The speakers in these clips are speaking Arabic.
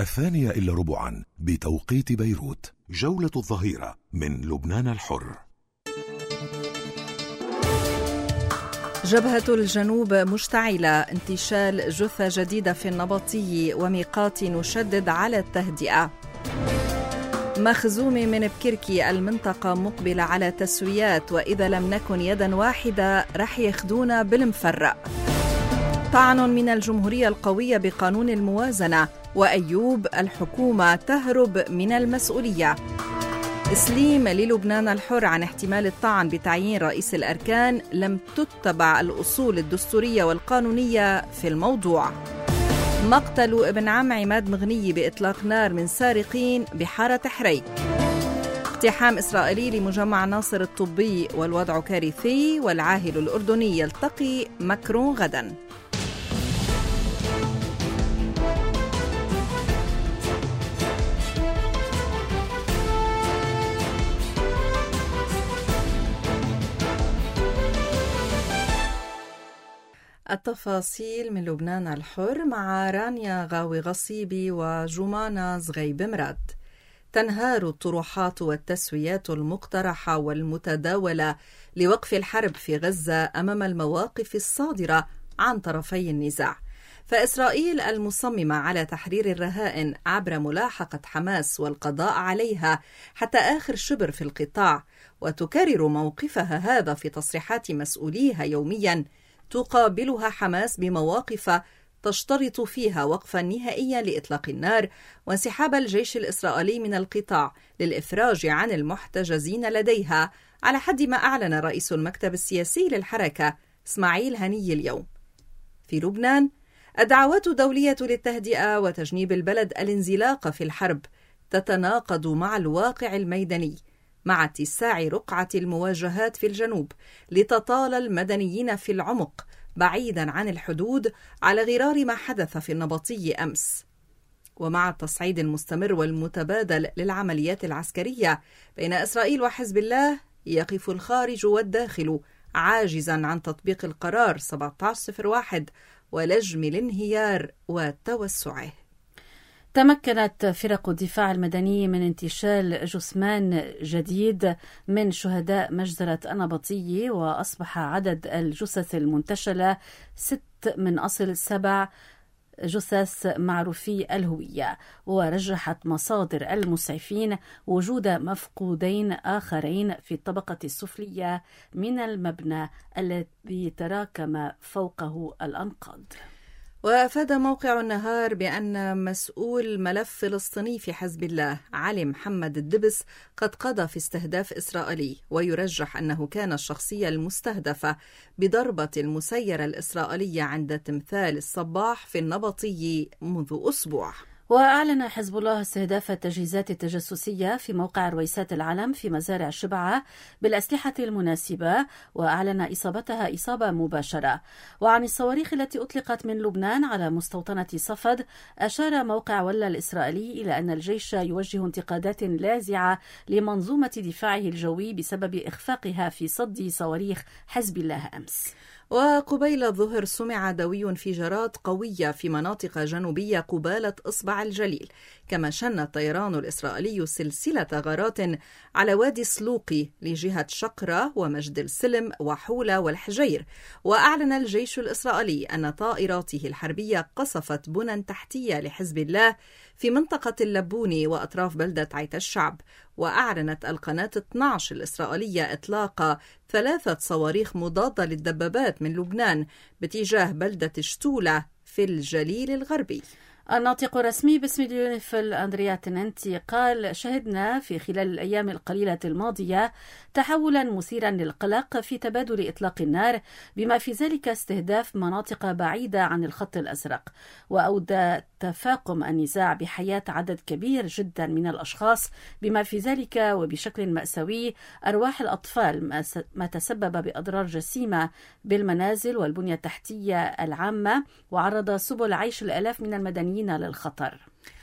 2:15 بتوقيت بيروت. جولة الظهيرة من لبنان الحر. جبهة الجنوب مشتعلة، انتشال جثة جديدة في النبطي وميقات نشدد على التهدئة. مخزوم من بكركي، المنطقة مقبلة على تسويات، وإذا لم نكن يدا واحدة رح ياخدونا بالمفرق. طعن من الجمهورية القوية بقانون الموازنة، وأيوب الحكومة تهرب من المسؤولية. تسليم للبنان الحر عن احتمال الطعن بتعيين رئيس الأركان، لم تتبع الأصول الدستورية والقانونية في الموضوع. مقتل ابن عم عماد مغني بإطلاق نار من سارقين بحارة حريك. اقتحام إسرائيلي لمجمع ناصر الطبي والوضع كارثي، والعاهل الأردني يلتقي ماكرون غدا. التفاصيل من لبنان الحر مع رانيا غاوي غصيبي وجمانة زغيب مراد. تنهار الطروحات والتسويات المقترحة والمتداولة لوقف الحرب في غزة أمام المواقف الصادرة عن طرفي النزاع، فإسرائيل المصممة على تحرير الرهائن عبر ملاحقة حماس والقضاء عليها حتى آخر شبر في القطاع، وتكرر موقفها هذا في تصريحات مسؤوليها يومياً، تقابلها حماس بمواقف تشترط فيها وقفا نهائيا لإطلاق النار وانسحاب الجيش الإسرائيلي من القطاع للإفراج عن المحتجزين لديها، على حد ما أعلن رئيس المكتب السياسي للحركة إسماعيل هنية اليوم. في لبنان، الدعوات الدولية للتهدئة وتجنيب البلد الانزلاق في الحرب تتناقض مع الواقع الميداني، مع اتساع رقعة المواجهات في الجنوب لتطال المدنيين في العمق بعيدا عن الحدود، على غرار ما حدث في النبطي أمس، ومع التصعيد المستمر والمتبادل للعمليات العسكرية بين إسرائيل وحزب الله، يقف الخارج والداخل عاجزا عن تطبيق القرار 1701 ولجم الانهيار وتوسعه. تمكنت فرق الدفاع المدني من انتشال جثمان جديد من شهداء مجزرة النبطي، وأصبح عدد الجثث المنتشلة 6 من أصل 7 جثث معروفي الهوية، ورجحت مصادر المسعفين وجود مفقودين آخرين في الطبقة السفلية من المبنى الذي تراكم فوقه الأنقاض. وأفاد موقع النهار بأن مسؤول ملف فلسطيني في حزب الله علي محمد الدبس قد قضى في استهداف إسرائيلي، ويرجح أنه كان الشخصية المستهدفة بضربة المسيرة الإسرائيلية عند تمثال الصباح في النبطي منذ أسبوع. وأعلن حزب الله استهداف التجهيزات التجسسية في موقع رويسات العلم في مزارع شبعة بالأسلحة المناسبة، وأعلن إصابتها إصابة مباشرة. وعن الصواريخ التي أطلقت من لبنان على مستوطنة صفد، أشار موقع ولا الإسرائيلي إلى أن الجيش يوجه انتقادات لاذعة لمنظومة دفاعه الجوي بسبب إخفاقها في صد صواريخ حزب الله أمس. وقبيل الظهر سمع دوي انفجارات قوية في مناطق جنوبية قبالة إصبع الجليل، كما شن الطيران الإسرائيلي سلسلة غارات على وادي سلوقي لجهة شقرة ومجد السلم وحولة والحجير. وأعلن الجيش الإسرائيلي أن طائراته الحربية قصفت بنى تحتية لحزب الله في منطقة اللبوني وأطراف بلدة عيت الشعب. وأعلنت القناة 12 الإسرائيلية إطلاق 3 صواريخ مضادة للدبابات من لبنان باتجاه بلدة شتولة في الجليل الغربي. الناطق الرسمي باسم اليونيفيل أندريا تننتي قال: شهدنا في خلال الأيام القليلة الماضية تحولا مثيرا للقلق في تبادل إطلاق النار، بما في ذلك استهداف مناطق بعيدة عن الخط الأزرق، وأودى تفاقم النزاع بحياة عدد كبير جدا من الأشخاص، بما في ذلك وبشكل مأساوي أرواح الأطفال، ما تسبب بأضرار جسيمة بالمنازل والبنية التحتية العامة، وعرض سبل عيش الآلاف من المدنيين للخطر.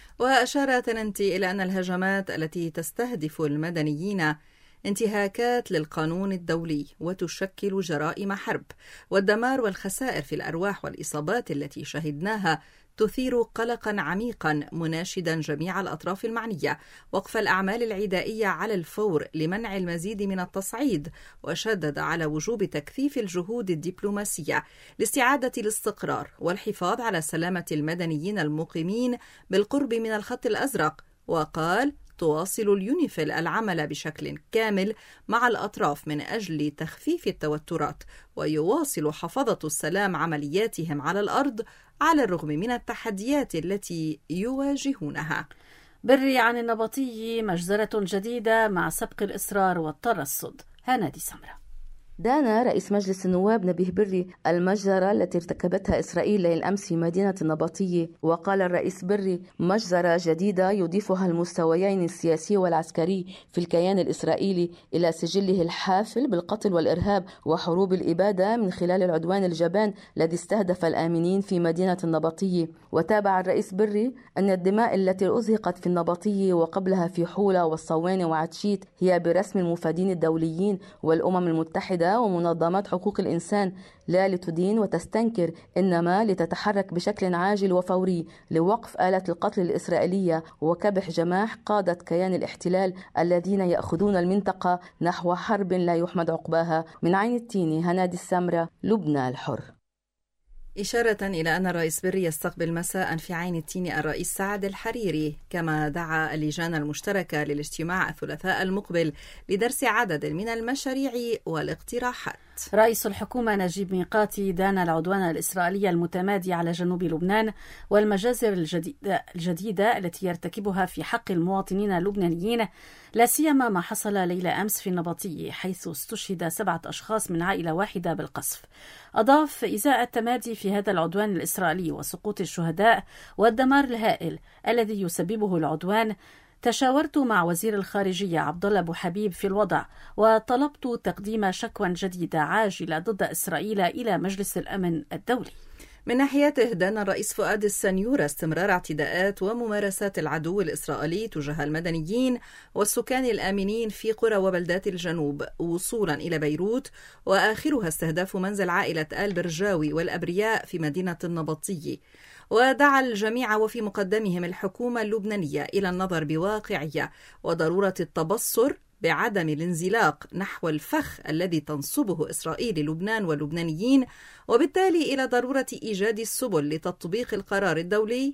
وأشار تننتي إلى أن الهجمات التي تستهدف المدنيين انتهاكات للقانون الدولي وتشكل جرائم حرب، والدمار والخسائر في الأرواح والإصابات التي شهدناها تثير قلقا عميقا، مناشدا جميع الأطراف المعنية وقف الأعمال العدائية على الفور لمنع المزيد من التصعيد، وشدد على وجوب تكثيف الجهود الدبلوماسية لاستعادة الاستقرار والحفاظ على سلامة المدنيين المقيمين بالقرب من الخط الأزرق. وقال: تواصل اليونيفيل العمل بشكل كامل مع الأطراف من أجل تخفيف التوترات، ويواصل حفظة السلام عملياتهم على الأرض على الرغم من التحديات التي يواجهونها. بري عن النبطي مجزرة جديدة مع سبق الإصرار والترصد. هنادي سمرة. دان رئيس مجلس النواب نبيه بري المجزرة التي ارتكبتها إسرائيل ليلة الأمس في مدينة النبطية، وقال الرئيس بري: مجزرة جديدة يضيفها المستويين السياسي والعسكري في الكيان الإسرائيلي إلى سجله الحافل بالقتل والإرهاب وحروب الإبادة من خلال العدوان الجبان الذي استهدف الآمنين في مدينة النبطية. وتابع الرئيس بري أن الدماء التي أزهقت في النبطية وقبلها في حولة والصواني وعتشيت هي برسم المفادين الدوليين والأمم المتحدة ومنظمات حقوق الإنسان، لا لتدين وتستنكر، إنما لتتحرك بشكل عاجل وفوري لوقف آلة القتل الإسرائيلية وكبح جماح قادة كيان الاحتلال الذين يأخذون المنطقة نحو حرب لا يحمد عقباها. من عين التيني، هنادي السمرة، لبنان الحر. إشارة إلى أن الرئيس بري يستقبل مساء في عين التين الرئيس سعد الحريري، كما دعا اللجان المشتركة للاجتماع الثلاثاء المقبل لدرس عدد من المشاريع والاقتراحات. رئيس الحكومة نجيب ميقاتي دان العدوان الإسرائيلي المتمادي على جنوب لبنان والمجازر الجديدة التي يرتكبها في حق المواطنين اللبنانيين، لا سيما ما حصل ليلة أمس في النبطية حيث استشهد 7 أشخاص من عائلة واحدة بالقصف. أضاف: إزاء التمادي في هذا العدوان الإسرائيلي وسقوط الشهداء والدمار الهائل الذي يسببه العدوان، تشاورت مع وزير الخارجية عبد الله أبو حبيب في الوضع، وطلبت تقديم شكوى جديدة عاجلة ضد إسرائيل إلى مجلس الأمن الدولي. من ناحيته دان الرئيس فؤاد السنيورة استمرار اعتداءات وممارسات العدو الإسرائيلي تجاه المدنيين والسكان الآمنين في قرى وبلدات الجنوب وصولا إلى بيروت، وآخرها استهداف منزل عائلة آل برجاوي والأبرياء في مدينة النبطية. ودعا الجميع وفي مقدمهم الحكومة اللبنانية إلى النظر بواقعية وضرورة التبصر بعدم الانزلاق نحو الفخ الذي تنصبه إسرائيل للبنان واللبنانيين، وبالتالي إلى ضرورة إيجاد السبل لتطبيق القرار الدولي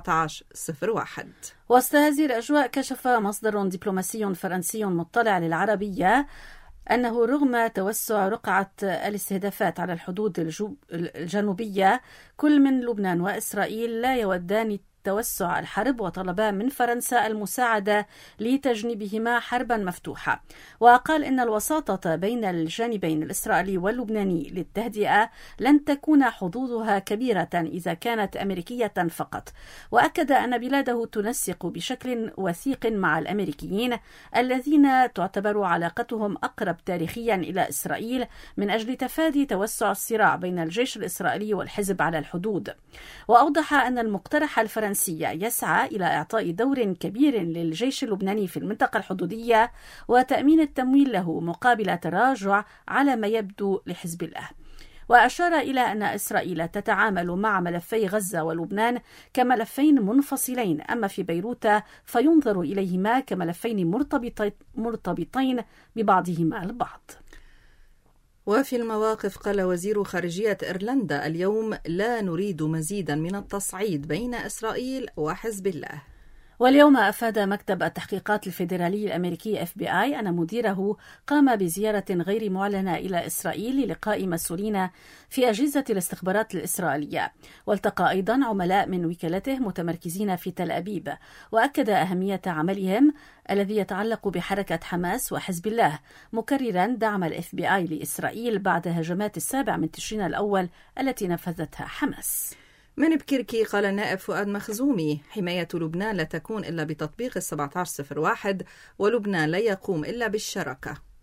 1701. وسط هذه الأجواء كشف مصدر دبلوماسي فرنسي مطلع للعربية أنه رغم توسع رقعة الاستهدافات على الحدود الجنوبية، كل من لبنان وإسرائيل لا يودان توسع الحرب، وطلبا من فرنسا المساعدة لتجنيبهما حربا مفتوحة. وقال إن الوساطة بين الجانبين الإسرائيلي واللبناني للتهدئة لن تكون حظوظها كبيرة إذا كانت أمريكية فقط. وأكد أن بلاده تنسق بشكل وثيق مع الأمريكيين الذين تعتبر علاقتهم أقرب تاريخيا إلى إسرائيل من أجل تفادي توسع الصراع بين الجيش الإسرائيلي والحزب على الحدود. وأوضح أن المقترح الفرنسي يسعى إلى إعطاء دور كبير للجيش اللبناني في المنطقة الحدودية وتأمين التمويل له مقابل تراجع على ما يبدو لحزب الله. وأشار إلى أن إسرائيل تتعامل مع ملفي غزة ولبنان كملفين منفصلين، أما في بيروت فينظر إليهما كملفين مرتبطين ببعضهما البعض. وفي المواقف قال وزير خارجية إيرلندا اليوم: لا نريد مزيدا من التصعيد بين إسرائيل وحزب الله. واليوم أفاد مكتب التحقيقات الفيدرالي الأمريكي FBI أن مديره قام بزيارة غير معلنة إلى إسرائيل للقاء مسؤولين في أجهزة الاستخبارات الإسرائيلية، والتقى أيضا عملاء من وكالته متمركزين في تل أبيب، وأكد أهمية عملهم الذي يتعلق بحركة حماس وحزب الله، مكررا دعم FBI لإسرائيل بعد هجمات 7 تشرين الأول التي نفذتها حماس. من بكركي قال النائب فؤاد مخزومي: حماية لبنان لا تكون إلا بتطبيق 1701، ولبنان لا يقوم إلا بالشراكة.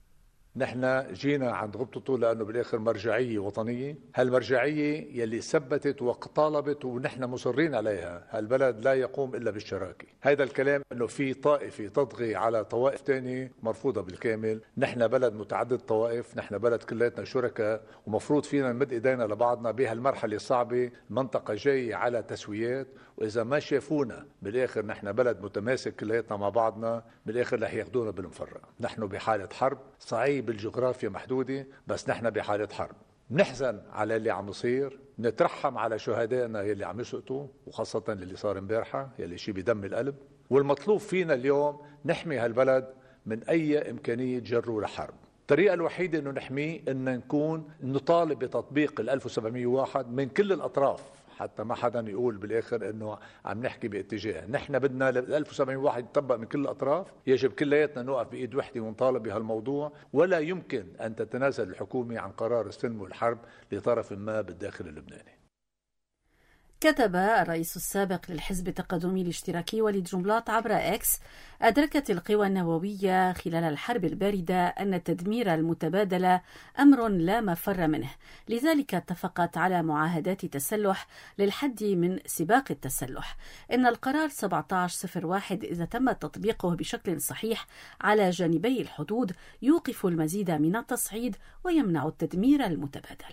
نحن جينا عند غبطته لأنه بالآخر مرجعية وطنية. هالمرجعية يلي ثبتت وطالبت ونحن مصرين عليها هالبلد لا يقوم إلا بالشراكة. هذا الكلام أنه في طائفة تطغي على طوائف تانية مرفوضة بالكامل. نحن بلد متعدد طوائف، نحن بلد كلياتنا شركاء، ومفروض فينا نمد إيدينا لبعضنا بهالمرحلة الصعبة. المنطقة جاية على تسويات، وإذا ما شافونا بالآخر نحن بلد متماسك كلياتنا مع بعضنا، بالآخر رح ياخدونا بالمفرق. نحن بحالة حرب، صعيب بالجغرافيا محدودة، بس نحن بحالة حرب. نحزن على اللي عم يصير، نترحم على شهدائنا يلي عم يسقطوا، وخاصة اللي صار امبارحة يلي شيء بدم القلب. والمطلوب فينا اليوم نحمي هالبلد من أي إمكانية جروا لحرب. الطريقة الوحيدة إنه نحميه إن نكون نطالب بتطبيق 1701 من كل الأطراف، حتى ما حدا يقول بالآخر إنه عم نحكي باتجاه. نحن بدنا 1701 يطبق من كل الأطراف. يجب كلياتنا نوقف بإيد وحدة ونطالب بهالموضوع، ولا يمكن أن تتنازل الحكومة عن قرار السلم والحرب لطرف ما بالداخل اللبناني. كتب الرئيس السابق للحزب التقدمي الاشتراكي وليد جنبلاط عبر إكس: أدركت القوى النووية خلال الحرب الباردة أن التدمير المتبادل أمر لا مفر منه، لذلك اتفقت على معاهدات تسلح للحد من سباق التسلح. إن القرار 1701 إذا تم تطبيقه بشكل صحيح على جانبي الحدود يوقف المزيد من التصعيد ويمنع التدمير المتبادل.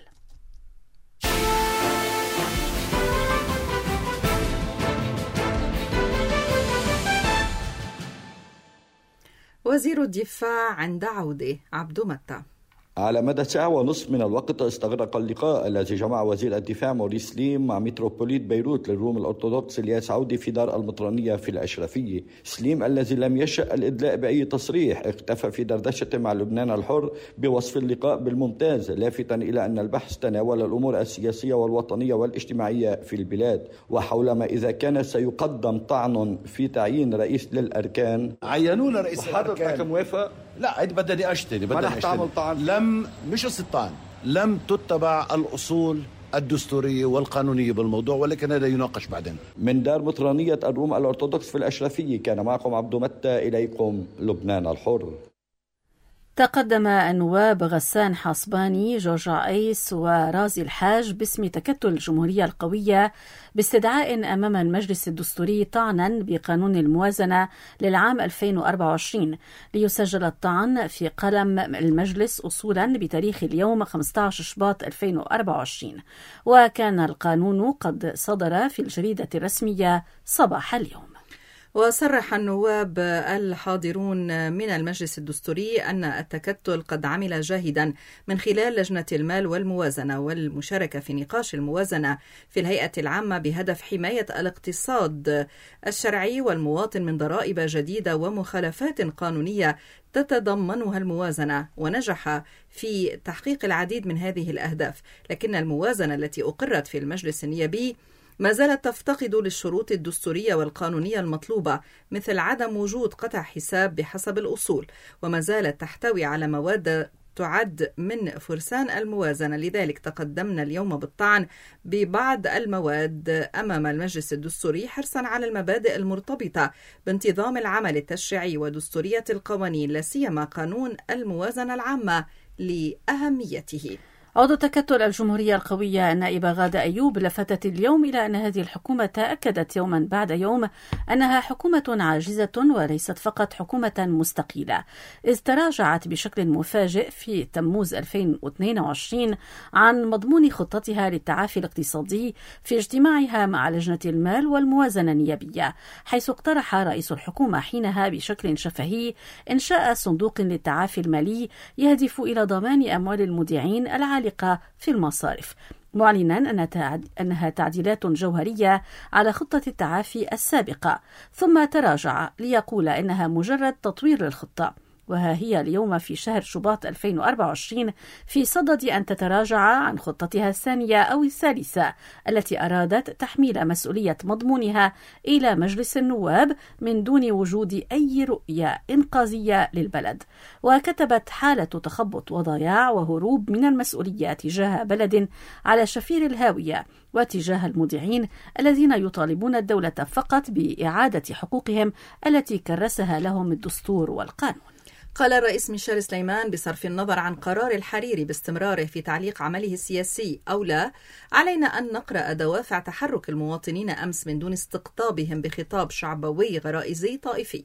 وزير الدفاع عند عودة عبد متى. على مدى ساعة ونصف من الوقت استغرق اللقاء الذي جمع وزير الدفاع موريس سليم مع متروبوليت بيروت للروم الأرثوذكس الياس عودي في دار المطرانية في الأشرفية. سليم الذي لم يشأ الإدلاء بأي تصريح اختفى في دردشة مع لبنان الحر بوصف اللقاء بالممتاز، لافتا إلى أن البحث تناول الأمور السياسية والوطنية والاجتماعية في البلاد، وحول ما إذا كان سيقدم طعن في تعيين رئيس للأركان. عينونا رئيس الأركان. حضرتك موافق؟ لا، بدي أشتري. ما رح تعمل طعن؟ مش الطعن، لم تتبع الأصول الدستورية والقانونية بالموضوع، ولكن هذا يناقش بعدين. من دار مطرانية الروم الأرثوذكس في الأشرفية كان معكم عبد متى، إليكم لبنان الحر. تقدم النواب غسان حصباني، جورج عيس ورازي الحاج باسم تكتل الجمهورية القوية باستدعاء أمام المجلس الدستوري طعنا بقانون الموازنة للعام 2024 ليسجل الطعن في قلم المجلس أصولا بتاريخ اليوم 15 شباط 2024، وكان القانون قد صدر في الجريدة الرسمية صباح اليوم. وصرح النواب الحاضرون من المجلس الدستوري أن التكتل قد عمل جاهدا من خلال لجنة المال والموازنة والمشاركة في نقاش الموازنة في الهيئة العامة بهدف حماية الاقتصاد الشرعي والمواطن من ضرائب جديدة ومخالفات قانونية تتضمنها الموازنة، ونجح في تحقيق العديد من هذه الأهداف. لكن الموازنة التي أقرت في المجلس النيابي ما زالت تفتقد للشروط الدستورية والقانونية المطلوبة، مثل عدم وجود قطع حساب بحسب الأصول، وما زالت تحتوي على مواد تعد من فرسان الموازنة. لذلك تقدمنا اليوم بالطعن ببعض المواد أمام المجلس الدستوري حرصا على المبادئ المرتبطة بانتظام العمل التشريعي ودستورية القوانين، لا سيما قانون الموازنة العامة لأهميته. عضو تكتل الجمهورية القوية النائبة غادة أيوب لفتت اليوم إلى أن هذه الحكومة أكدت يوما بعد يوم أنها حكومة عاجزة وليست فقط حكومة مستقيلة، إذ تراجعت بشكل مفاجئ في تموز 2022 عن مضمون خطتها للتعافي الاقتصادي في اجتماعها مع لجنة المال والموازنة النيابية، حيث اقترح رئيس الحكومة حينها بشكل شفهي إنشاء صندوق للتعافي المالي يهدف إلى ضمان أموال المودعين العالية في المصارف، معلنا أنها تعديلات جوهرية على خطة التعافي السابقة، ثم تراجع ليقول إنها مجرد تطوير للخطة. وها هي اليوم في شهر شباط 2024 في صدد أن تتراجع عن خطتها الثانية أو الثالثة التي أرادت تحميل مسؤولية مضمونها إلى مجلس النواب من دون وجود أي رؤية إنقاذية للبلد. وكتبت: حالة تخبط وضياع وهروب من المسؤولية تجاه بلد على شفير الهاوية وتجاه المودعين الذين يطالبون الدولة فقط بإعادة حقوقهم التي كرسها لهم الدستور والقانون. قال الرئيس ميشيل سليمان بصرف النظر عن قرار الحريري باستمراره في تعليق عمله السياسي أو لا، علينا أن نقرأ دوافع تحرك المواطنين أمس من دون استقطابهم بخطاب شعبوي غرائزي طائفي،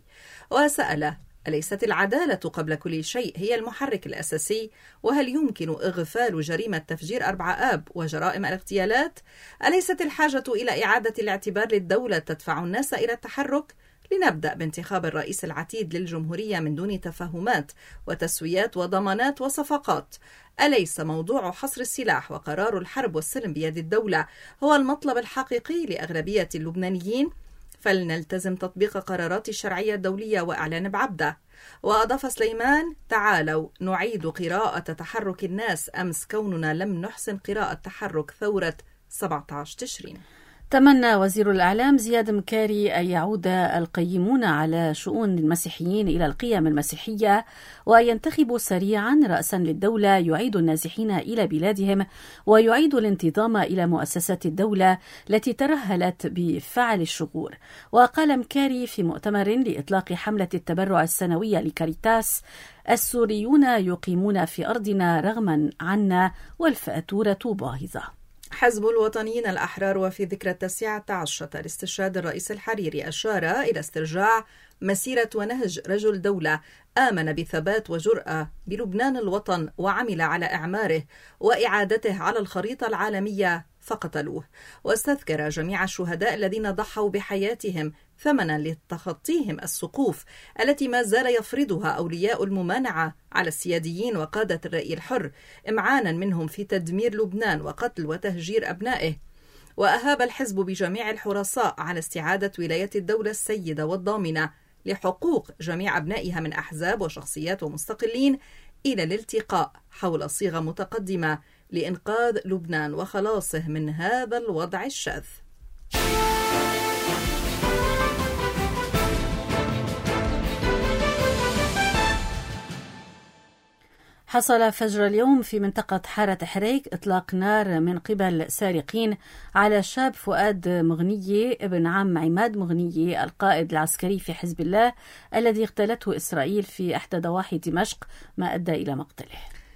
وسأل: أليست العدالة قبل كل شيء هي المحرك الأساسي؟ وهل يمكن إغفال جريمة تفجير 4 آب وجرائم الاغتيالات؟ أليست الحاجة إلى إعادة الاعتبار للدولة تدفع الناس إلى التحرك؟ لنبدأ بانتخاب الرئيس العتيد للجمهورية من دون تفاهمات وتسويات وضمانات وصفقات. أليس موضوع حصر السلاح وقرار الحرب والسلم بيد الدولة هو المطلب الحقيقي لأغلبية اللبنانيين؟ فلنلتزم تطبيق قرارات الشرعية الدولية وإعلان بعبدة. وأضاف سليمان: تعالوا نعيد قراءة تحرك الناس أمس كوننا لم نحسن قراءة تحرك ثورة 17 تشرين. تمنى وزير الإعلام زياد مكاري أن يعود القيمون على شؤون المسيحيين إلى القيم المسيحية وأن ينتخبوا سريعا رأسا للدولة يعيد النازحين إلى بلادهم ويعيد الانتظام إلى مؤسسات الدولة التي ترهلت بفعل الشغور. وقال مكاري في مؤتمر لإطلاق حملة التبرع السنوية لكاريتاس: السوريون يقيمون في أرضنا رغما عنا والفاتورة باهظة. حزب الوطنيين الأحرار وفي ذكرى 19 لاستشهاد الرئيس الحريري أشار إلى استرجاع مسيرة ونهج رجل دولة آمن بثبات وجرأة بلبنان الوطن وعمل على إعماره وإعادته على الخريطة العالمية فقتلوه. واستذكر جميع الشهداء الذين ضحوا بحياتهم ثمنا لتخطيهم السقوف التي ما زال يفرضها أولياء الممانعة على السياديين وقادة الرأي الحر، إمعانا منهم في تدمير لبنان وقتل وتهجير أبنائه. وأهاب الحزب بجميع الحرصاء على استعادة ولاية الدولة السيدة والضامنة لحقوق جميع أبنائها من أحزاب وشخصيات ومستقلين إلى الالتقاء حول صيغة متقدمة لإنقاذ لبنان وخلاصه من هذا الوضع الشاذ. حصل فجر اليوم في منطقة حارة حريك إطلاق نار من قبل سارقين على شاب فؤاد مغنية ابن عم عماد مغنية القائد العسكري في حزب الله الذي اغتالته إسرائيل في إحدى ضواحي دمشق، ما أدى إلى مقتله.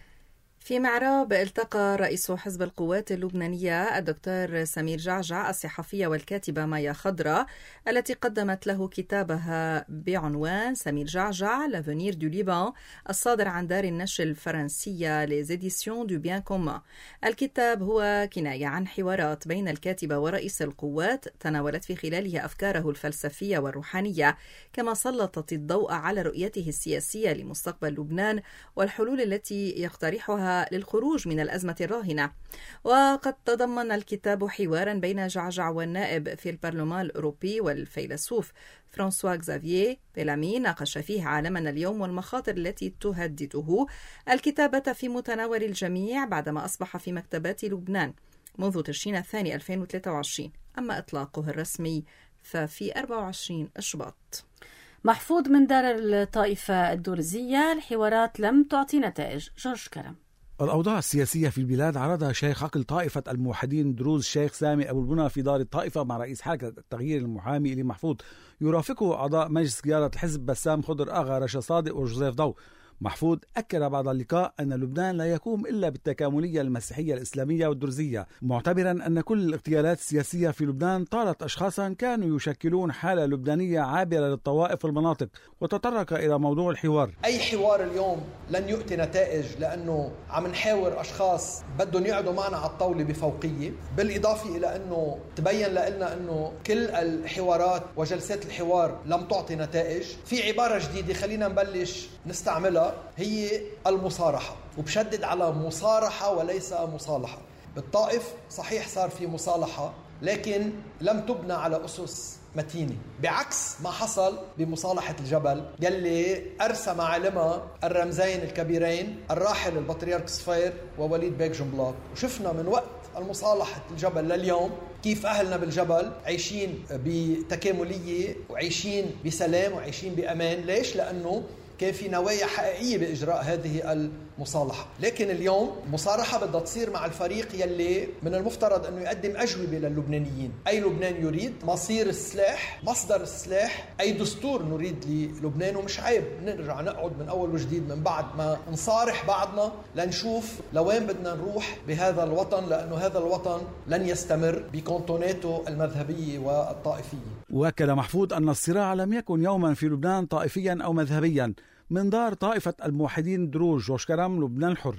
في معراب التقى رئيس حزب القوات اللبنانية الدكتور سمير جعجع الصحفية والكاتبة مايا خضرة التي قدمت له كتابها بعنوان سمير جعجع لافونير دو ليبان الصادر عن دار النشر الفرنسية Les Éditions du Bien Commun. الكتاب هو كناية عن حوارات بين الكاتبة ورئيس القوات تناولت في خلالها أفكاره الفلسفية والروحانية، كما سلطت الضوء على رؤيته السياسية لمستقبل لبنان والحلول التي يقترحها للخروج من الأزمة الراهنة. وقد تضمن الكتاب حوارا بين جعجع والنائب في البرلمان الأوروبي والفيلسوف فرانسوا كزافييه بيلامي، ناقش فيه عالمنا اليوم والمخاطر التي تهدده الكتابة في متناول الجميع بعدما أصبح في مكتبات لبنان منذ تشرين الثاني 2023، أما إطلاقه الرسمي ففي 24 شباط. محفوظ من دار الطائفة الدرزية: الحوارات لم تعطي نتائج. جورج كرم. الأوضاع السياسية في البلاد عرضها شيخ عقل طائفة الموحدين دروز شيخ سامي أبو البنا في دار الطائفة مع رئيس حركة التغيير المحامي إلي محفوظ، يرافقه أعضاء مجلس قيادة الحزب بسام خضر آغا، رشا صادق وجوزيف ضو. محفوظ أكد بعد اللقاء أن لبنان لا يقوم إلا بالتكاملية المسيحية الإسلامية والدرزية، معتبرا أن كل الاغتيالات السياسية في لبنان طالت أشخاصا كانوا يشكلون حالة لبنانية عابرة للطوائف والمناطق، وتطرق إلى موضوع الحوار. أي حوار اليوم لن يؤتي نتائج لأنه عم نحاور أشخاص بدهم يقعدوا معنا على الطاولة بفوقية، بالإضافة إلى أنه تبين لنا أنه كل الحوارات وجلسات الحوار لم تعطي نتائج. في عبارة جديدة خلينا نبلش نستعملها، هي المصارحة، وبشدد على مصارحة وليس مصالحة. بالطائف صحيح صار في مصالحة لكن لم تبنى على أسس متينة، بعكس ما حصل بمصالحة الجبل يلي أرسم عالمها الرمزين الكبيرين الراحل البطريرك صفير ووليد بيك جنبلاط. وشفنا من وقت المصالحة الجبل لليوم كيف أهلنا بالجبل عايشين بتكاملية وعايشين بسلام وعايشين بأمان. ليش؟ لأنه كان في نوايا حقيقية بإجراء هذه المصالحة. لكن اليوم مصالحة بدها تصير مع الفريق يلي من المفترض أنه يقدم أجوبة للبنانيين. أي لبنان يريد مصير السلاح، مصدر السلاح، أي دستور نريد للبنان. ومش عيب نرجع نقعد من أول وجديد من بعد ما نصارح بعضنا لنشوف لوين بدنا نروح بهذا الوطن، لأنه هذا الوطن لن يستمر بكونتوناته المذهبية والطائفية. وأكد محفوظ أن الصراع لم يكن يوما في لبنان طائفيا أو مذهبيا. من دار طائفة الموحدين دروز جورج كرم، لبنان الحر.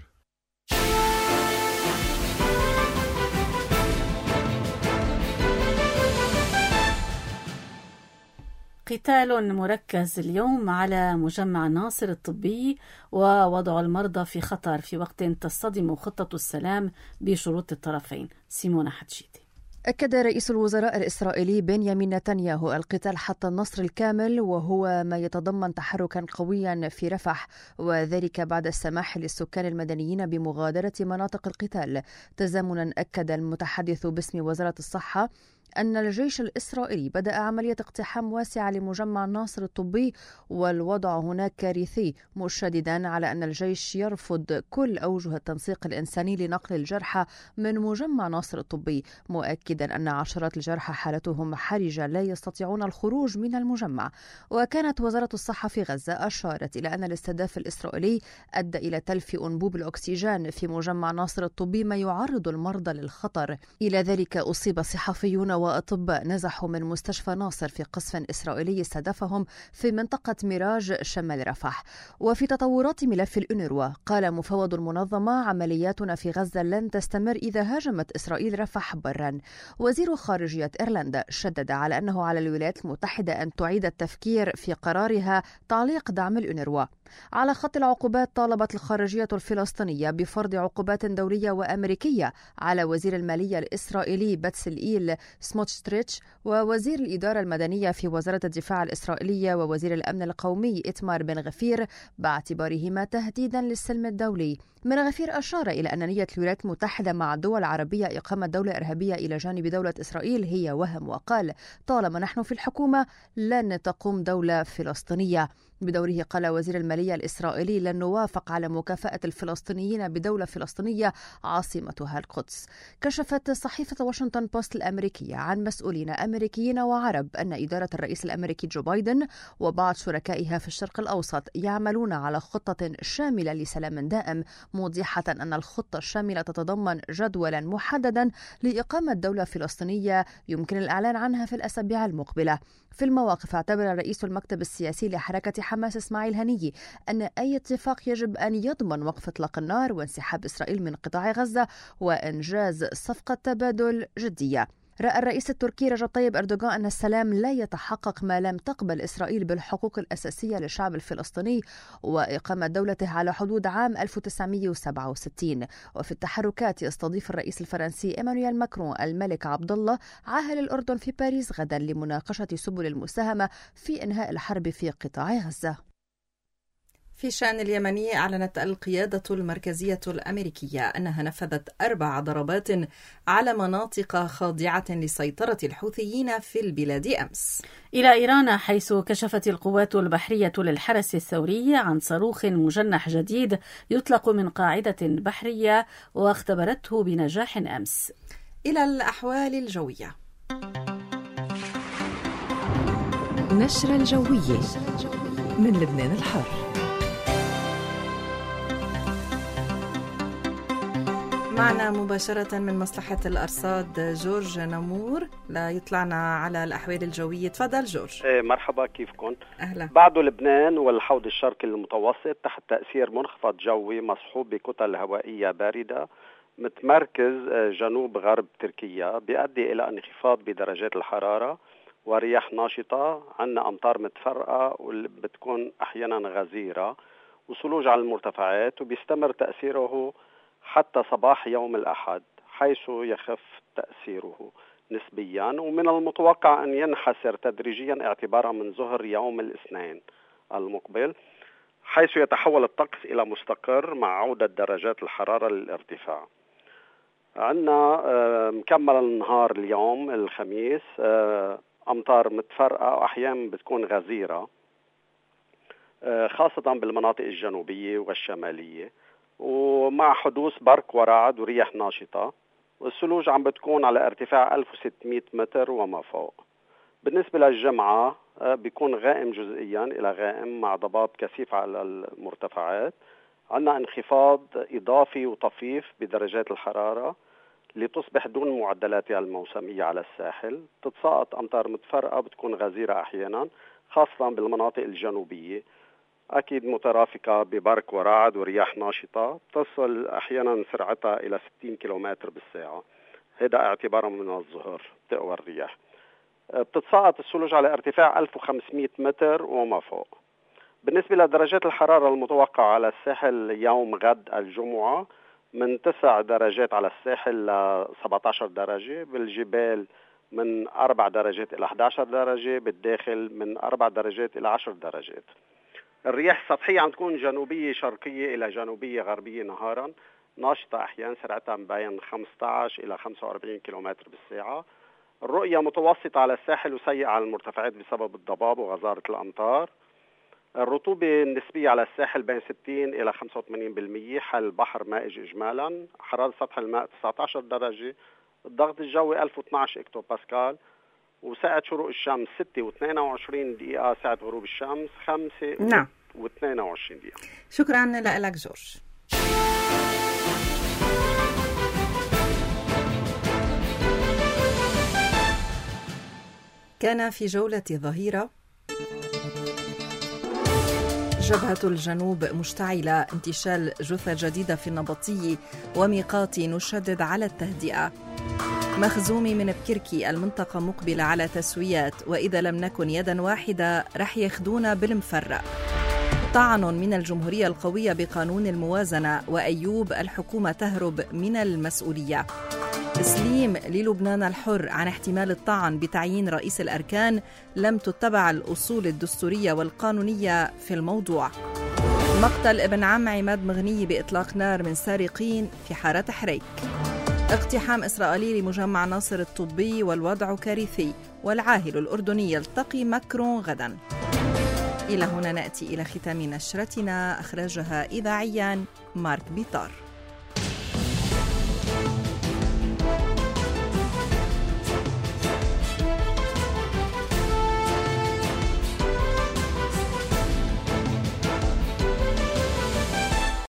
قتال مركز اليوم على مجمع ناصر الطبي ووضع المرضى في خطر في وقت تصطدم خطة السلام بشروط الطرفين. سيمونة حتشيتي. أكد رئيس الوزراء الإسرائيلي بنيامين نتنياهو القتال حتى النصر الكامل، وهو ما يتضمن تحركا قويا في رفح، وذلك بعد السماح للسكان المدنيين بمغادرة مناطق القتال. تزامنا أكد المتحدث باسم وزارة الصحة أن الجيش الإسرائيلي بدأ عملية اقتحام واسعة لمجمع ناصر الطبي والوضع هناك كارثي، مشددا على أن الجيش يرفض كل أوجه التنسيق الإنساني لنقل الجرحى من مجمع ناصر الطبي، مؤكدا أن عشرات الجرحى حالتهم حرجة لا يستطيعون الخروج من المجمع. وكانت وزارة الصحة في غزة أشارت إلى أن الاستهداف الإسرائيلي أدى إلى تلف أنبوب الأكسجين في مجمع ناصر الطبي، ما يعرض المرضى للخطر. إلى ذلك أصيب صحفيون وأطباء نزحوا من مستشفى ناصر في قصف إسرائيلي استهدفهم في منطقة ميراج شمال رفح. وفي تطورات ملف الأونروا، قال مفوض المنظمة عملياتنا في غزة لن تستمر إذا هاجمت إسرائيل رفح برا. وزير خارجية إيرلندا شدد على أنه على الولايات المتحدة أن تعيد التفكير في قرارها تعليق دعم الأونروا. على خط العقوبات، طالبت الخارجية الفلسطينية بفرض عقوبات دولية وأمريكية على وزير المالية الإسرائيلي باتسلئيل سموتريتش ووزير الإدارة المدنية في وزارة الدفاع الإسرائيلية ووزير الأمن القومي إتمار بن غفير باعتبارهما تهديدا للسلم الدولي. بن غفير أشار إلى أن نية الولايات المتحدة مع الدول العربية إقامة دولة إرهابية إلى جانب دولة إسرائيل هي وهم، وقال طالما نحن في الحكومة لن تقوم دولة فلسطينية. بدوره قال وزير المالية الإسرائيلي لن نوافق على مكافأة الفلسطينيين بدولة فلسطينية عاصمتها القدس. كشفت صحيفة واشنطن بوست الأمريكية عن مسؤولين أمريكيين وعرب أن إدارة الرئيس الأمريكي جو بايدن وبعض شركائها في الشرق الأوسط يعملون على خطة شاملة لسلام دائم، موضحة أن الخطة الشاملة تتضمن جدولا محددا لإقامة دولة فلسطينية يمكن الإعلان عنها في الأسابيع المقبلة. في المواقف، اعتبر رئيس المكتب السياسي لحركة حماس إسماعيل هنية أن أي اتفاق يجب أن يضمن وقف إطلاق النار وانسحاب إسرائيل من قطاع غزة وإنجاز صفقة تبادل جدية. رأى الرئيس التركي رجب طيب أردوغان أن السلام لا يتحقق ما لم تقبل إسرائيل بالحقوق الأساسية للشعب الفلسطيني وإقامة دولته على حدود عام 1967. وفي التحركات، يستضيف الرئيس الفرنسي إيمانويل ماكرون الملك عبد الله عاهل الأردن في باريس غدا لمناقشة سبل المساهمة في إنهاء الحرب في قطاع غزة. في شأن اليمني، أعلنت القيادة المركزية الأمريكية أنها نفذت 4 ضربات على مناطق خاضعة لسيطرة الحوثيين في البلاد أمس. إلى إيران، حيث كشفت القوات البحرية للحرس الثوري عن صاروخ مجنح جديد يطلق من قاعدة بحرية واختبرته بنجاح أمس. إلى الأحوال الجوية. نشرة الجوية من لبنان الحر. معنا مباشرة من مصلحة الأرصاد جورج نمور لا يطلعنا على الأحوال الجوية. تفضل جورج. مرحبا، كيفكم؟ أهلا. بعد لبنان والحوض الشرقي المتوسط تحت تأثير منخفض جوي مصحوب بكتل هوائية باردة متمركز جنوب غرب تركيا، بيؤدي إلى انخفاض بدرجات الحرارة ورياح ناشطة. عنا أمطار متفرقة وبتكون أحيانا غزيرة وصلوج على المرتفعات، وبيستمر تأثيره حتى صباح يوم الأحد، حيث يخف تأثيره نسبيا، ومن المتوقع أن ينحسر تدريجيا اعتبارا من ظهر يوم الاثنين المقبل، حيث يتحول الطقس إلى مستقر مع عودة درجات الحرارة للارتفاع. عندنا مكمل النهار اليوم الخميس أمطار متفرقة وأحيانا بتكون غزيرة خاصة بالمناطق الجنوبية والشمالية، ومع حدوث برق ورعد ورياح ناشطة، والثلوج عم بتكون على ارتفاع 1600 متر وما فوق. بالنسبة للجمعة بيكون غائم جزئيا إلى غائم مع ضباب كثيف على المرتفعات. عندنا انخفاض إضافي وطفيف بدرجات الحرارة لتصبح دون معدلاتها الموسمية على الساحل. تتساقط أمطار متفرقة بتكون غزيرة أحيانا خاصة بالمناطق الجنوبية، أكيد مترافقة ببرق ورعد ورياح ناشطة تصل أحيانا سرعتها إلى 60 كيلومتر بالساعة، هذا اعتبارا من الظهر تقوى الرياح. بتتساقط الثلوج على ارتفاع 1500 متر وما فوق. بالنسبة لدرجات الحرارة المتوقعة على الساحل يوم غد الجمعة من 9 درجات على الساحل ل 17 درجة، بالجبال من 4 درجات إلى 11 درجة، بالداخل من 4 درجات إلى 10 درجات. الرياح السطحية عم تكون جنوبية شرقية إلى جنوبية غربية نهارا، ناشطة أحيانا سرعتها بين 15 إلى 45 كيلومتر بالساعة. الرؤية متوسطة على الساحل وسيئة على المرتفعات بسبب الضباب وغزارة الأمطار. الرطوبة النسبية على الساحل بين 60 إلى 85%، حال البحر مائج إجمالا، حرارة سطح الماء 19 درجة، الضغط الجوي 1012 إكتو باسكال، وساعة شروق الشمس 6:22 دقيقة، ساعة غروب الشمس 5:22 دقيقة. شكرا لك جورج. كان في جولة ظهيرة جبهة الجنوب مشتعلة، انتشال جثة جديدة في النبطي وميقات نشدد على التهدئة. مخزومي من بكركي المنطقة مقبلة على تسويات، وإذا لم نكن يدا واحدة رح ياخدونا بالمفرق. طعن من الجمهورية القوية بقانون الموازنة، وأيوب الحكومة تهرب من المسؤولية. تسليم للبنان الحر عن احتمال الطعن بتعيين رئيس الأركان، لم تتبع الأصول الدستورية والقانونية في الموضوع. مقتل ابن عم عماد مغني بإطلاق نار من سارقين في حارة حريك. اقتحام إسرائيلي لمجمع ناصر الطبي والوضع كارثي، والعاهل الأردني يلتقي ماكرون غدا. إلى هنا نأتي إلى ختام نشرتنا، أخرجها إذاعيا مارك بيطار.